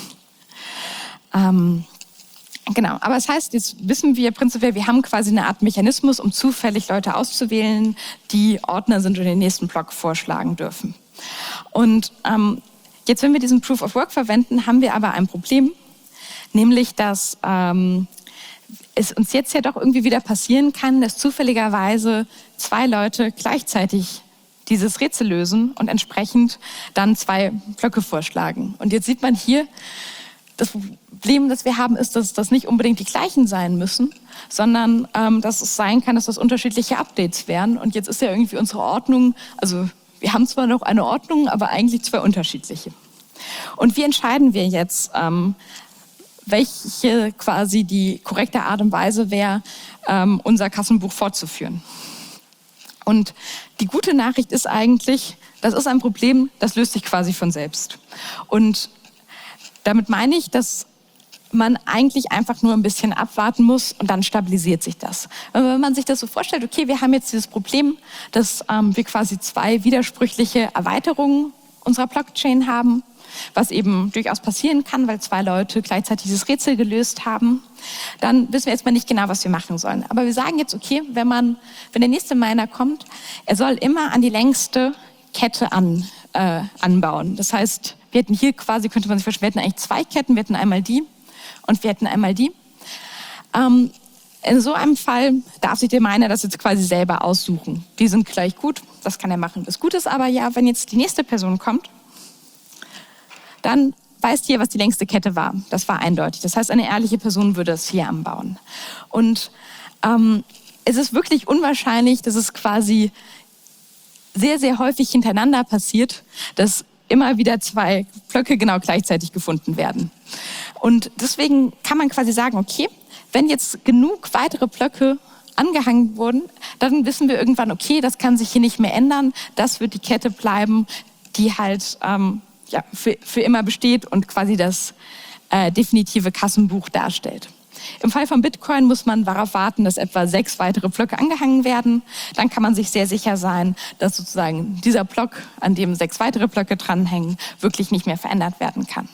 ähm, Genau, aber das heißt, jetzt wissen wir prinzipiell, wir haben quasi eine Art Mechanismus, um zufällig Leute auszuwählen, die Ordner sind und den nächsten Block vorschlagen dürfen. Und ähm, jetzt, wenn wir diesen Proof of Work verwenden, haben wir aber ein Problem, nämlich, dass ähm, es uns jetzt ja doch irgendwie wieder passieren kann, dass zufälligerweise zwei Leute gleichzeitig dieses Rätsel lösen und entsprechend dann zwei Blöcke vorschlagen. Und jetzt sieht man hier, das Problem, das wir haben, ist, dass das nicht unbedingt die gleichen sein müssen, sondern ähm, dass es sein kann, dass das unterschiedliche Updates wären. Und jetzt ist ja irgendwie unsere Ordnung, also wir haben zwar noch eine Ordnung, aber eigentlich zwei unterschiedliche. Und wie entscheiden wir jetzt, ähm, welche quasi die korrekte Art und Weise wäre, ähm, unser Kassenbuch fortzuführen? Und die gute Nachricht ist eigentlich, das ist ein Problem, das löst sich quasi von selbst. Und damit meine ich, dass man eigentlich einfach nur ein bisschen abwarten muss und dann stabilisiert sich das. Wenn man sich das so vorstellt, okay, wir haben jetzt dieses Problem, dass ähm, wir quasi zwei widersprüchliche Erweiterungen unserer Blockchain haben, was eben durchaus passieren kann, weil zwei Leute gleichzeitig dieses Rätsel gelöst haben, dann wissen wir jetzt mal nicht genau, was wir machen sollen. Aber wir sagen jetzt, okay, wenn man, wenn der nächste Miner kommt, er soll immer an die längste Kette an, äh, anbauen. Das heißt, wir hätten hier quasi, könnte man sich vorstellen, wir hätten eigentlich zwei Ketten, wir hätten einmal die und wir hätten einmal die. Ähm, in so einem Fall darf sich der Miner das jetzt quasi selber aussuchen. Die sind gleich gut, das kann er machen. Das Gute ist aber ja, wenn jetzt die nächste Person kommt, dann weiß die ja, was die längste Kette war. Das war eindeutig. Das heißt, eine ehrliche Person würde es hier anbauen. Und ähm, es ist wirklich unwahrscheinlich, dass es quasi sehr, sehr häufig hintereinander passiert, dass immer wieder zwei Blöcke genau gleichzeitig gefunden werden. Und deswegen kann man quasi sagen, okay, wenn jetzt genug weitere Blöcke angehangen wurden, dann wissen wir irgendwann, okay, das kann sich hier nicht mehr ändern, das wird die Kette bleiben, die halt ähm, ja, für, für immer besteht und quasi das äh, definitive Kassenbuch darstellt. Im Fall von Bitcoin muss man darauf warten, dass etwa sechs weitere Blöcke angehangen werden. Dann kann man sich sehr sicher sein, dass sozusagen dieser Block, an dem sechs weitere Blöcke dranhängen, wirklich nicht mehr verändert werden kann.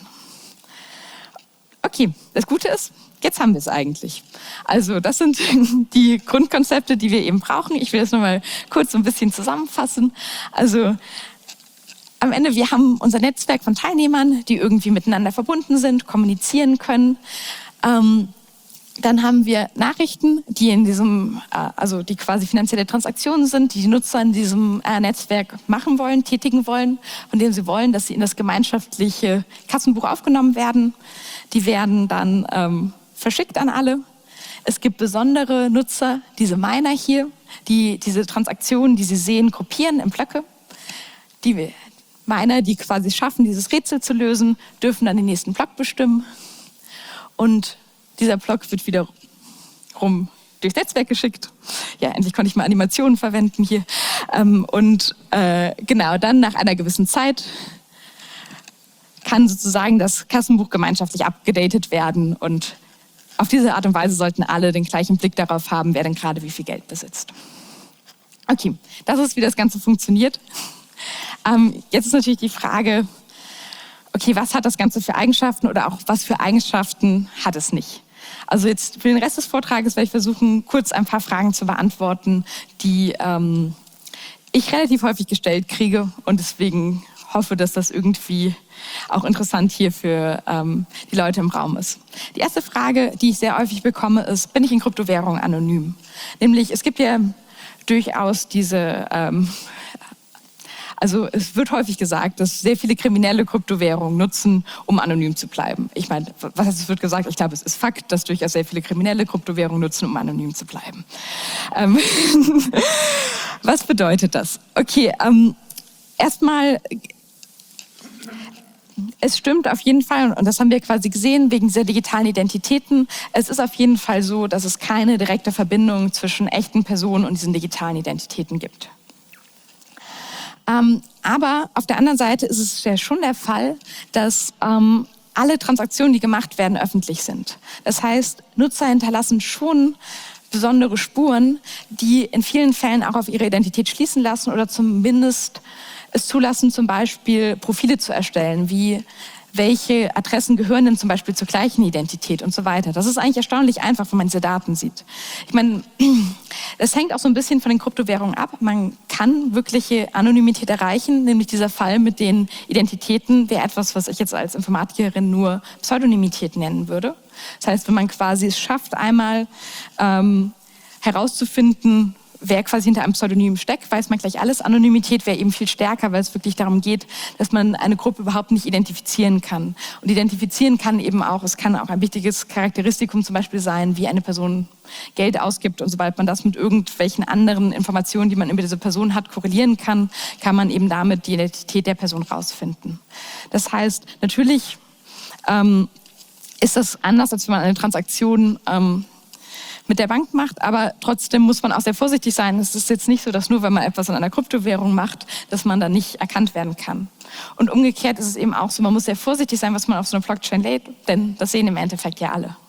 Okay, das Gute ist, jetzt haben wir es eigentlich. Also das sind die Grundkonzepte, die wir eben brauchen. Ich will das nochmal kurz so ein bisschen zusammenfassen. Also am Ende, wir haben unser Netzwerk von Teilnehmern, die irgendwie miteinander verbunden sind, kommunizieren können. Ähm, Dann haben wir Nachrichten, die in diesem, äh, also die quasi finanzielle Transaktionen sind, die die Nutzer in diesem äh, Netzwerk machen wollen, tätigen wollen, von denen sie wollen, dass sie in das gemeinschaftliche Kassenbuch aufgenommen werden. Die werden dann ähm, verschickt an alle. Es gibt besondere Nutzer, diese Miner hier, die diese Transaktionen, die sie sehen, gruppieren in Blöcke. Die Miner, die quasi schaffen, dieses Rätsel zu lösen, dürfen dann den nächsten Block bestimmen. Und dieser Block wird wiederum durchs Netzwerk geschickt. Ja, endlich konnte ich mal Animationen verwenden hier. Ähm, und äh, genau, dann nach einer gewissen Zeit kann sozusagen das Kassenbuch gemeinschaftlich abgedatet werden. Und auf diese Art und Weise sollten alle den gleichen Blick darauf haben, wer denn gerade wie viel Geld besitzt. Okay, das ist, wie das Ganze funktioniert. Ähm, jetzt ist natürlich die Frage, okay, was hat das Ganze für Eigenschaften oder auch was für Eigenschaften hat es nicht? Also jetzt für den Rest des Vortrages werde ich versuchen, kurz ein paar Fragen zu beantworten, die ähm, ich relativ häufig gestellt kriege und deswegen hoffe, dass das irgendwie auch interessant hier für ähm, die Leute im Raum ist. Die erste Frage, die ich sehr häufig bekomme, ist, bin ich in Kryptowährungen anonym? Nämlich, es gibt ja durchaus diese... Ähm, Also es wird häufig gesagt, dass sehr viele Kriminelle Kryptowährungen nutzen, um anonym zu bleiben. Ich meine, was heißt, es wird gesagt? Ich glaube, es ist Fakt, dass durchaus sehr viele Kriminelle Kryptowährungen nutzen, um anonym zu bleiben. Ähm was bedeutet das? Okay, ähm, erstmal, es stimmt auf jeden Fall, und das haben wir quasi gesehen, wegen dieser digitalen Identitäten. Es ist auf jeden Fall so, dass es keine direkte Verbindung zwischen echten Personen und diesen digitalen Identitäten gibt. Ähm, aber auf der anderen Seite ist es ja schon der Fall, dass ähm, alle Transaktionen, die gemacht werden, öffentlich sind. Das heißt, Nutzer hinterlassen schon besondere Spuren, die in vielen Fällen auch auf ihre Identität schließen lassen oder zumindest es zulassen, zum Beispiel Profile zu erstellen, wie welche Adressen gehören denn zum Beispiel zur gleichen Identität und so weiter. Das ist eigentlich erstaunlich einfach, wenn man diese Daten sieht. Ich meine, das hängt auch so ein bisschen von den Kryptowährungen ab. Man kann wirkliche Anonymität erreichen, nämlich dieser Fall mit den Identitäten wäre etwas, was ich jetzt als Informatikerin nur Pseudonymität nennen würde. Das heißt, wenn man quasi es schafft, einmal ähm, herauszufinden, wer quasi hinter einem Pseudonym steckt, weiß man gleich alles. Anonymität wäre eben viel stärker, weil es wirklich darum geht, dass man eine Gruppe überhaupt nicht identifizieren kann. Und identifizieren kann eben auch, es kann auch ein wichtiges Charakteristikum zum Beispiel sein, wie eine Person Geld ausgibt. Und sobald man das mit irgendwelchen anderen Informationen, die man über diese Person hat, korrelieren kann, kann man eben damit die Identität der Person rausfinden. Das heißt, natürlich ähm, ist das anders, als wenn man eine Transaktion ähm, mit der Bank macht, aber trotzdem muss man auch sehr vorsichtig sein. Es ist jetzt nicht so, dass nur wenn man etwas in einer Kryptowährung macht, dass man dann nicht erkannt werden kann. Und umgekehrt ist es eben auch so, man muss sehr vorsichtig sein, was man auf so eine Blockchain lädt, denn das sehen im Endeffekt ja alle.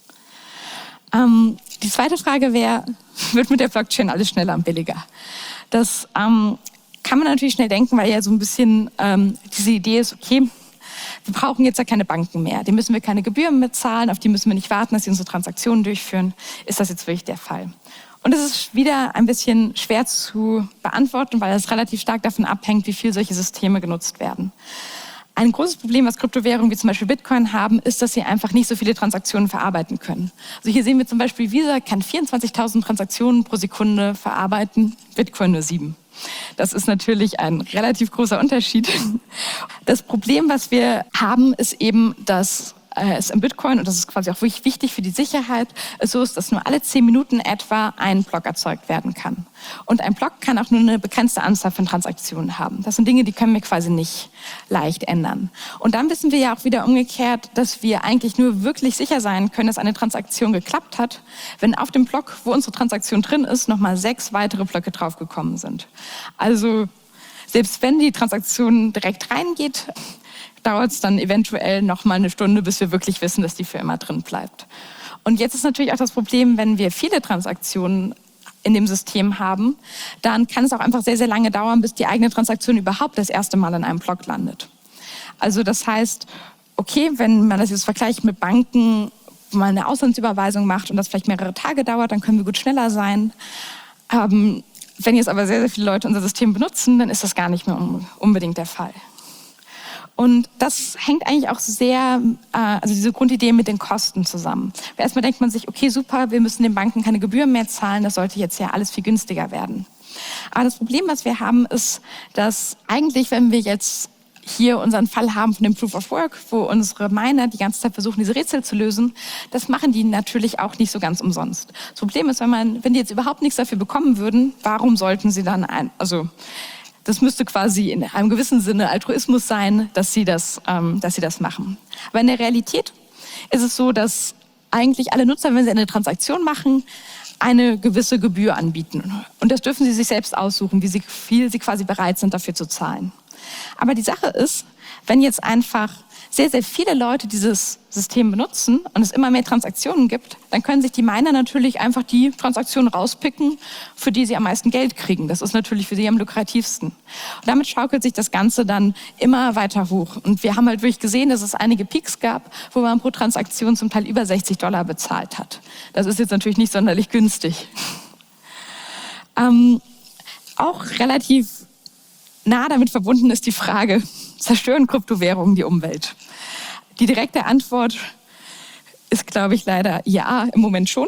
Ähm, die zweite Frage wäre, wird mit der Blockchain alles schneller und billiger? Das ähm, kann man natürlich schnell denken, weil ja so ein bisschen ähm, diese Idee ist, okay, wir brauchen jetzt ja keine Banken mehr. Die müssen wir keine Gebühren bezahlen, auf die müssen wir nicht warten, dass sie unsere Transaktionen durchführen. Ist das jetzt wirklich der Fall? Und es ist wieder ein bisschen schwer zu beantworten, weil es relativ stark davon abhängt, wie viel solche Systeme genutzt werden. Ein großes Problem, was Kryptowährungen wie zum Beispiel Bitcoin haben, ist, dass sie einfach nicht so viele Transaktionen verarbeiten können. Also hier sehen wir zum Beispiel, Visa kann vierundzwanzigtausend Transaktionen pro Sekunde verarbeiten, Bitcoin nur sieben. Das ist natürlich ein relativ großer Unterschied. Das Problem, was wir haben, ist eben, dass äh, es im Bitcoin, und das ist quasi auch wirklich wichtig für die Sicherheit, so ist, dass nur alle zehn Minuten etwa ein Block erzeugt werden kann. Und ein Block kann auch nur eine begrenzte Anzahl von Transaktionen haben. Das sind Dinge, die können wir quasi nicht leicht ändern. Und dann wissen wir ja auch wieder umgekehrt, dass wir eigentlich nur wirklich sicher sein können, dass eine Transaktion geklappt hat, wenn auf dem Block, wo unsere Transaktion drin ist, nochmal sechs weitere Blöcke draufgekommen sind. Also selbst wenn die Transaktion direkt reingeht, dauert es dann eventuell nochmal eine Stunde, bis wir wirklich wissen, dass die für immer drin bleibt. Und jetzt ist natürlich auch das Problem, wenn wir viele Transaktionen in dem System haben, dann kann es auch einfach sehr, sehr lange dauern, bis die eigene Transaktion überhaupt das erste Mal in einem Block landet. Also das heißt, okay, wenn man das jetzt vergleicht mit Banken, wo man eine Auslandsüberweisung macht und das vielleicht mehrere Tage dauert, dann können wir gut schneller sein. Ähm, wenn jetzt aber sehr, sehr viele Leute unser System benutzen, dann ist das gar nicht mehr unbedingt der Fall. Und das hängt eigentlich auch sehr, äh, also diese Grundidee mit den Kosten zusammen. Erstmal denkt man sich, okay, super, wir müssen den Banken keine Gebühren mehr zahlen, das sollte jetzt ja alles viel günstiger werden. Aber das Problem, was wir haben, ist, dass eigentlich, wenn wir jetzt hier unseren Fall haben von dem Proof of Work, wo unsere Miner die ganze Zeit versuchen, diese Rätsel zu lösen, das machen die natürlich auch nicht so ganz umsonst. Das Problem ist, wenn man, wenn die jetzt überhaupt nichts dafür bekommen würden, warum sollten sie dann ein, also das müsste quasi in einem gewissen Sinne Altruismus sein, dass sie das, ähm, dass sie das machen. Aber in der Realität ist es so, dass eigentlich alle Nutzer, wenn sie eine Transaktion machen, eine gewisse Gebühr anbieten. Und das dürfen sie sich selbst aussuchen, wie viel sie quasi bereit sind, dafür zu zahlen. Aber die Sache ist, wenn jetzt einfach sehr, sehr viele Leute dieses System benutzen und es immer mehr Transaktionen gibt, dann können sich die Miner natürlich einfach die Transaktionen rauspicken, für die sie am meisten Geld kriegen. Das ist natürlich für sie am lukrativsten. Und damit schaukelt sich das Ganze dann immer weiter hoch. Und wir haben halt wirklich gesehen, dass es einige Peaks gab, wo man pro Transaktion zum Teil über sechzig Dollar bezahlt hat. Das ist jetzt natürlich nicht sonderlich günstig. Ähm, auch relativ nah damit verbunden ist die Frage, zerstören Kryptowährungen die Umwelt? Die direkte Antwort ist, glaube ich, leider ja, im Moment schon.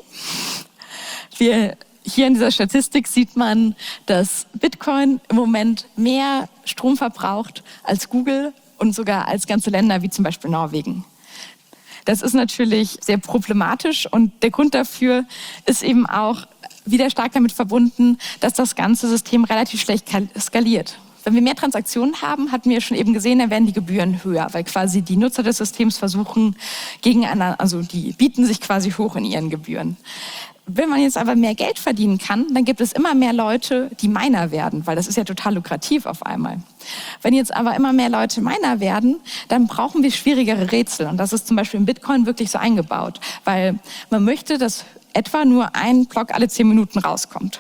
Wir, hier in dieser Statistik sieht man, dass Bitcoin im Moment mehr Strom verbraucht als Google und sogar als ganze Länder wie zum Beispiel Norwegen. Das ist natürlich sehr problematisch und der Grund dafür ist eben auch wieder stark damit verbunden, dass das ganze System relativ schlecht skaliert. Wenn wir mehr Transaktionen haben, hatten wir schon eben gesehen, dann werden die Gebühren höher, weil quasi die Nutzer des Systems versuchen, gegeneinander, also die bieten sich quasi hoch in ihren Gebühren. Wenn man jetzt aber mehr Geld verdienen kann, dann gibt es immer mehr Leute, die Miner werden, weil das ist ja total lukrativ auf einmal. Wenn jetzt aber immer mehr Leute Miner werden, dann brauchen wir schwierigere Rätsel. Und das ist zum Beispiel im Bitcoin wirklich so eingebaut, weil man möchte, dass etwa nur ein Block alle zehn Minuten rauskommt.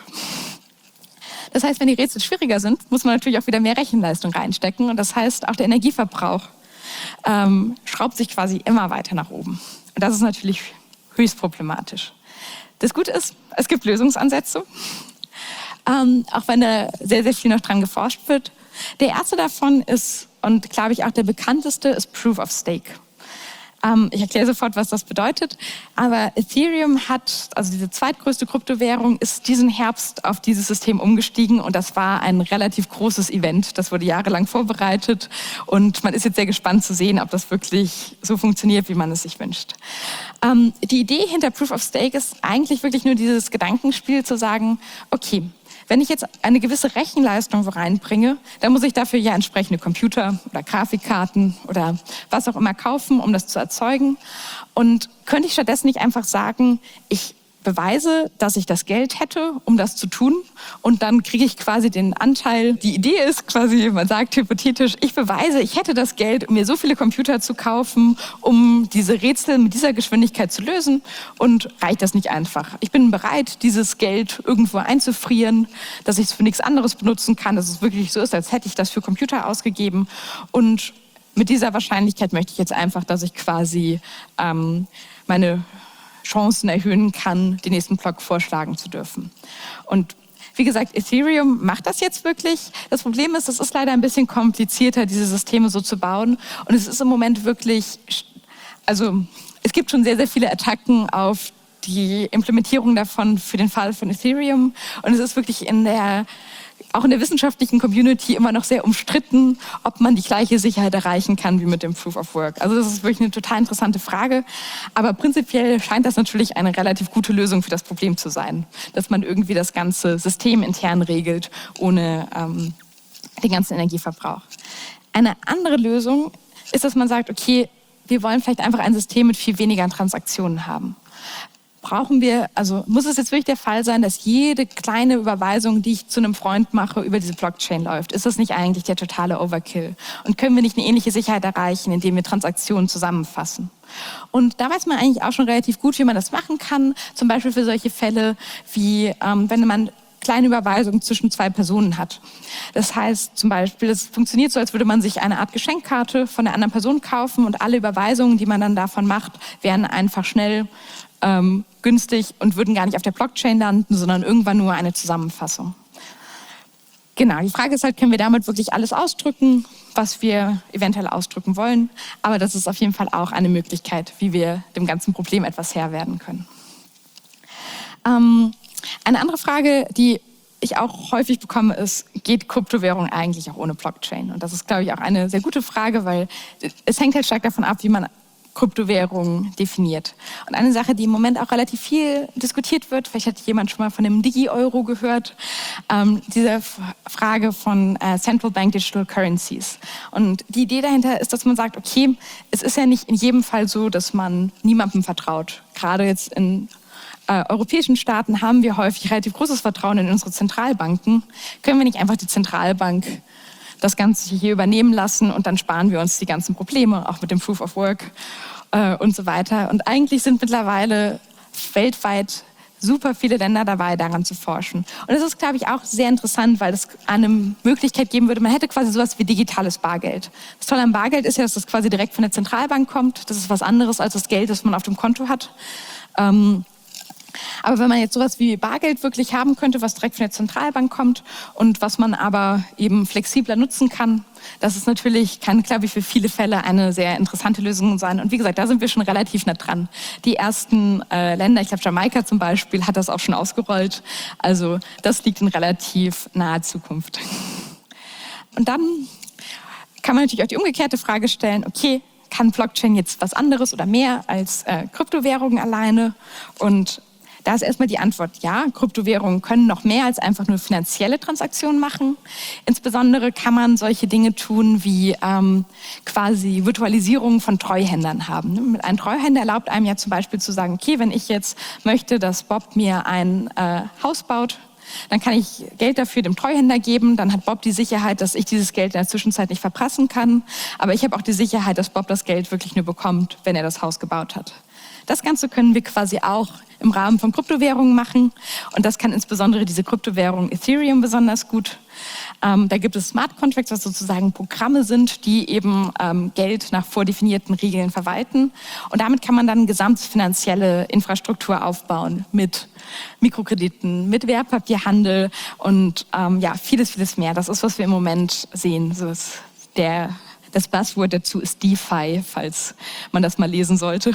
Das heißt, wenn die Rätsel schwieriger sind, muss man natürlich auch wieder mehr Rechenleistung reinstecken. Und das heißt, auch der Energieverbrauch ähm, schraubt sich quasi immer weiter nach oben. Und das ist natürlich höchst problematisch. Das Gute ist, es gibt Lösungsansätze, ähm, auch wenn da sehr, sehr viel noch dran geforscht wird. Der erste davon ist, und glaube ich auch der bekannteste, ist Proof of Stake. Ähm, ich erkläre sofort, was das bedeutet. Aber Ethereum hat, also diese zweitgrößte Kryptowährung, ist diesen Herbst auf dieses System umgestiegen und das war ein relativ großes Event. Das wurde jahrelang vorbereitet und man ist jetzt sehr gespannt zu sehen, ob das wirklich so funktioniert, wie man es sich wünscht. Ähm, die Idee hinter Proof of Stake ist eigentlich wirklich nur dieses Gedankenspiel zu sagen, okay, wenn ich jetzt eine gewisse Rechenleistung wo reinbringe, dann muss ich dafür ja entsprechende Computer oder Grafikkarten oder was auch immer kaufen, um das zu erzeugen. Und könnte ich stattdessen nicht einfach sagen, ich beweise, dass ich das Geld hätte, um das zu tun und dann kriege ich quasi den Anteil. Die Idee ist quasi, man sagt hypothetisch, ich beweise, ich hätte das Geld, um mir so viele Computer zu kaufen, um diese Rätsel mit dieser Geschwindigkeit zu lösen und reicht das nicht einfach. Ich bin bereit, dieses Geld irgendwo einzufrieren, dass ich es für nichts anderes benutzen kann, dass es wirklich so ist, als hätte ich das für Computer ausgegeben und mit dieser Wahrscheinlichkeit möchte ich jetzt einfach, dass ich quasi ähm, meine Chancen erhöhen kann, den nächsten Block vorschlagen zu dürfen. Und wie gesagt, Ethereum macht das jetzt wirklich. Das Problem ist, es ist leider ein bisschen komplizierter, diese Systeme so zu bauen. Und es ist im Moment wirklich, also es gibt schon sehr, sehr viele Attacken auf die Implementierung davon für den Fall von Ethereum. Und es ist wirklich in der auch in der wissenschaftlichen Community immer noch sehr umstritten, ob man die gleiche Sicherheit erreichen kann wie mit dem Proof of Work. Also das ist wirklich eine total interessante Frage. Aber prinzipiell scheint das natürlich eine relativ gute Lösung für das Problem zu sein, dass man irgendwie das ganze System intern regelt, ohne ähm, den ganzen Energieverbrauch. Eine andere Lösung ist, dass man sagt, okay, wir wollen vielleicht einfach ein System mit viel weniger Transaktionen haben. Brauchen wir, also muss es jetzt wirklich der Fall sein, dass jede kleine Überweisung, die ich zu einem Freund mache, über diese Blockchain läuft? Ist das nicht eigentlich der totale Overkill? Und können wir nicht eine ähnliche Sicherheit erreichen, indem wir Transaktionen zusammenfassen? Und da weiß man eigentlich auch schon relativ gut, wie man das machen kann. Zum Beispiel für solche Fälle wie, ähm, wenn man kleine Überweisungen zwischen zwei Personen hat. Das heißt zum Beispiel, es funktioniert so, als würde man sich eine Art Geschenkkarte von der anderen Person kaufen und alle Überweisungen, die man dann davon macht, werden einfach schnell ähm, günstig und würden gar nicht auf der Blockchain landen, sondern irgendwann nur eine Zusammenfassung. Genau, die Frage ist halt, können wir damit wirklich alles ausdrücken, was wir eventuell ausdrücken wollen? Aber das ist auf jeden Fall auch eine Möglichkeit, wie wir dem ganzen Problem etwas Herr werden können. Ähm, eine andere Frage, die ich auch häufig bekomme, ist, geht Kryptowährung eigentlich auch ohne Blockchain? Und das ist, glaube ich, auch eine sehr gute Frage, weil es hängt halt stark davon ab, wie man Kryptowährungen definiert. Und eine Sache, die im Moment auch relativ viel diskutiert wird, vielleicht hat jemand schon mal von dem Digi-Euro gehört, ähm, diese Frage von äh, Central Bank Digital Currencies. Und die Idee dahinter ist, dass man sagt, okay, es ist ja nicht in jedem Fall so, dass man niemandem vertraut. Gerade jetzt in äh, europäischen Staaten haben wir häufig relativ großes Vertrauen in unsere Zentralbanken. Können wir nicht einfach die Zentralbank das Ganze hier übernehmen lassen und dann sparen wir uns die ganzen Probleme, auch mit dem Proof of Work äh, und so weiter. Und eigentlich sind mittlerweile weltweit super viele Länder dabei, daran zu forschen. Und das ist, glaube ich, auch sehr interessant, weil es eine Möglichkeit geben würde, man hätte quasi sowas wie digitales Bargeld. Das Tolle am Bargeld ist ja, dass das quasi direkt von der Zentralbank kommt. Das ist was anderes als das Geld, das man auf dem Konto hat. Ähm, Aber wenn man jetzt sowas wie Bargeld wirklich haben könnte, was direkt von der Zentralbank kommt und was man aber eben flexibler nutzen kann, das ist natürlich, kann, glaube ich, für viele Fälle eine sehr interessante Lösung sein. Und wie gesagt, da sind wir schon relativ nah dran. Die ersten äh, Länder, ich glaube Jamaika zum Beispiel, hat das auch schon ausgerollt. Also das liegt in relativ naher Zukunft. Und dann kann man natürlich auch die umgekehrte Frage stellen, okay, kann Blockchain jetzt was anderes oder mehr als äh, Kryptowährungen alleine? Und da ist erstmal die Antwort ja, Kryptowährungen können noch mehr als einfach nur finanzielle Transaktionen machen. Insbesondere kann man solche Dinge tun wie ähm, quasi Virtualisierung von Treuhändern haben. Ein Treuhänder erlaubt einem ja zum Beispiel zu sagen, okay, wenn ich jetzt möchte, dass Bob mir ein äh, Haus baut, dann kann ich Geld dafür dem Treuhänder geben, dann hat Bob die Sicherheit, dass ich dieses Geld in der Zwischenzeit nicht verprassen kann, aber ich habe auch die Sicherheit, dass Bob das Geld wirklich nur bekommt, wenn er das Haus gebaut hat. Das Ganze können wir quasi auch im Rahmen von Kryptowährungen machen und das kann insbesondere diese Kryptowährung Ethereum besonders gut. Ähm, da gibt es Smart Contracts, was sozusagen Programme sind, die eben ähm, Geld nach vordefinierten Regeln verwalten und damit kann man dann gesamtfinanzielle Infrastruktur aufbauen mit Mikrokrediten, mit Wertpapierhandel und ähm, ja, vieles, vieles mehr. Das ist, was wir im Moment sehen. So ist der, das Buzzword dazu ist DeFi, falls man das mal lesen sollte.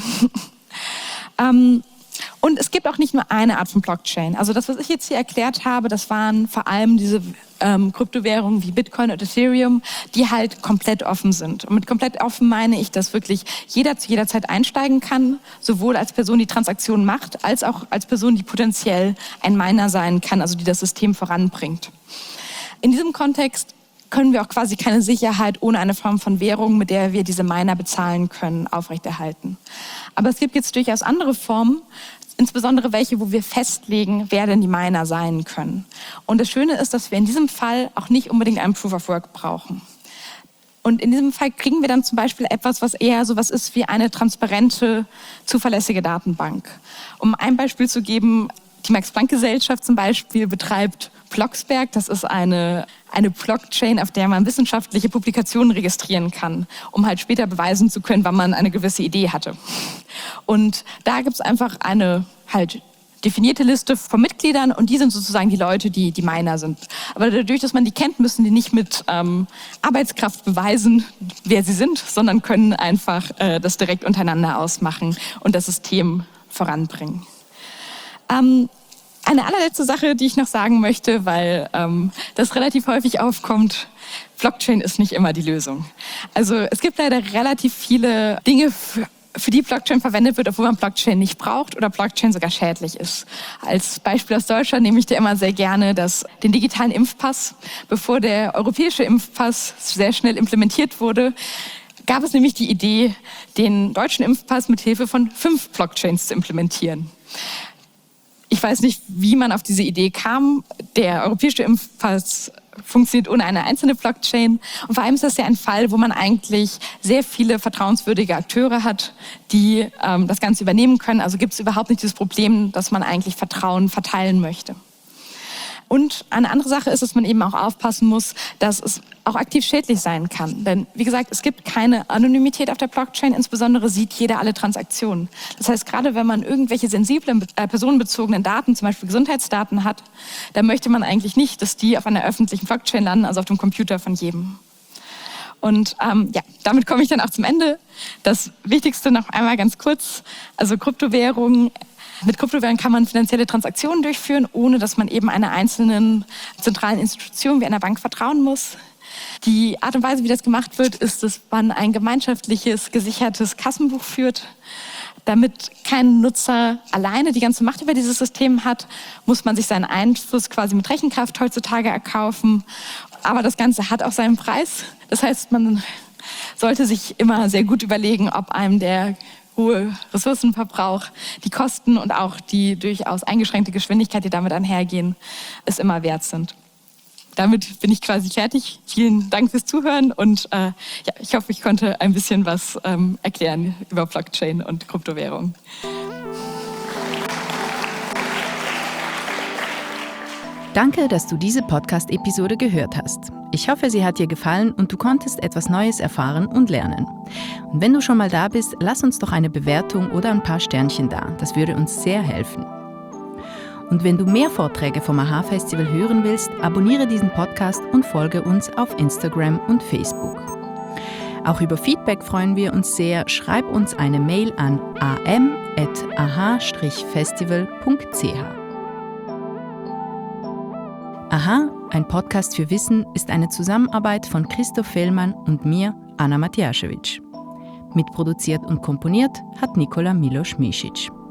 ähm, Und es gibt auch nicht nur eine Art von Blockchain. Also das, was ich jetzt hier erklärt habe, das waren vor allem diese ähm, Kryptowährungen wie Bitcoin und Ethereum, die halt komplett offen sind. Und mit komplett offen meine ich, dass wirklich jeder zu jeder Zeit einsteigen kann, sowohl als Person, die Transaktionen macht, als auch als Person, die potenziell ein Miner sein kann, also die das System voranbringt. In diesem Kontext können wir auch quasi keine Sicherheit ohne eine Form von Währung, mit der wir diese Miner bezahlen können, aufrechterhalten. Aber es gibt jetzt durchaus andere Formen, insbesondere welche, wo wir festlegen, wer denn die Miner sein können. Und das Schöne ist, dass wir in diesem Fall auch nicht unbedingt einen Proof of Work brauchen. Und in diesem Fall kriegen wir dann zum Beispiel etwas, was eher sowas ist wie eine transparente, zuverlässige Datenbank. Um ein Beispiel zu geben, die Max-Planck-Gesellschaft zum Beispiel betreibt Blocksberg. Das ist eine, eine Blockchain, auf der man wissenschaftliche Publikationen registrieren kann, um halt später beweisen zu können, wann man eine gewisse Idee hatte. Und da gibt es einfach eine halt definierte Liste von Mitgliedern und die sind sozusagen die Leute, die die Miner sind. Aber dadurch, dass man die kennt, müssen die nicht mit ähm, Arbeitskraft beweisen, wer sie sind, sondern können einfach äh, das direkt untereinander ausmachen und das System voranbringen. Ähm, Eine allerletzte Sache, die ich noch sagen möchte, weil ähm, das relativ häufig aufkommt: Blockchain ist nicht immer die Lösung. Also es gibt leider relativ viele Dinge, für, für die Blockchain verwendet wird, obwohl man Blockchain nicht braucht oder Blockchain sogar schädlich ist. Als Beispiel aus Deutschland nehme ich dir immer sehr gerne das, den digitalen Impfpass. Bevor der europäische Impfpass sehr schnell implementiert wurde, gab es nämlich die Idee, den deutschen Impfpass mit Hilfe von fünf Blockchains zu implementieren. Ich weiß nicht, wie man auf diese Idee kam. Der europäische Impfpass funktioniert ohne eine einzelne Blockchain. Und vor allem ist das ja ein Fall, wo man eigentlich sehr viele vertrauenswürdige Akteure hat, die ähm, das Ganze übernehmen können. Also gibt es überhaupt nicht das Problem, dass man eigentlich Vertrauen verteilen möchte. Und eine andere Sache ist, dass man eben auch aufpassen muss, dass es auch aktiv schädlich sein kann. Denn wie gesagt, es gibt keine Anonymität auf der Blockchain, insbesondere sieht jeder alle Transaktionen. Das heißt, gerade wenn man irgendwelche sensiblen, äh, personenbezogenen Daten, zum Beispiel Gesundheitsdaten hat, dann möchte man eigentlich nicht, dass die auf einer öffentlichen Blockchain landen, also auf dem Computer von jedem. Und ähm, ja, damit komme ich dann auch zum Ende. Das Wichtigste noch einmal ganz kurz, also Kryptowährungen. Mit Kryptowährungen kann man finanzielle Transaktionen durchführen, ohne dass man eben einer einzelnen zentralen Institution wie einer Bank vertrauen muss. Die Art und Weise, wie das gemacht wird, ist, dass man ein gemeinschaftliches, gesichertes Kassenbuch führt. Damit kein Nutzer alleine die ganze Macht über dieses System hat, muss man sich seinen Einfluss quasi mit Rechenkraft heutzutage erkaufen. Aber das Ganze hat auch seinen Preis. Das heißt, man sollte sich immer sehr gut überlegen, ob einem der hohe Ressourcenverbrauch, die Kosten und auch die durchaus eingeschränkte Geschwindigkeit, die damit einhergehen, es immer wert sind. Damit bin ich quasi fertig. Vielen Dank fürs Zuhören und äh, ja, ich hoffe, ich konnte ein bisschen was ähm, erklären über Blockchain und Kryptowährung. Danke, dass du diese Podcast-Episode gehört hast. Ich hoffe, sie hat dir gefallen und du konntest etwas Neues erfahren und lernen. Und wenn du schon mal da bist, lass uns doch eine Bewertung oder ein paar Sternchen da. Das würde uns sehr helfen. Und wenn du mehr Vorträge vom A H Festival hören willst, abonniere diesen Podcast und folge uns auf Instagram und Facebook. Auch über Feedback freuen wir uns sehr. Schreib uns eine Mail an a m at a h festival punkt c h. Aha, ein Podcast für Wissen ist eine Zusammenarbeit von Christoph Fellmann und mir, Anna Matjaschewitsch. Mitproduziert und komponiert hat Nikola Milos-Misic.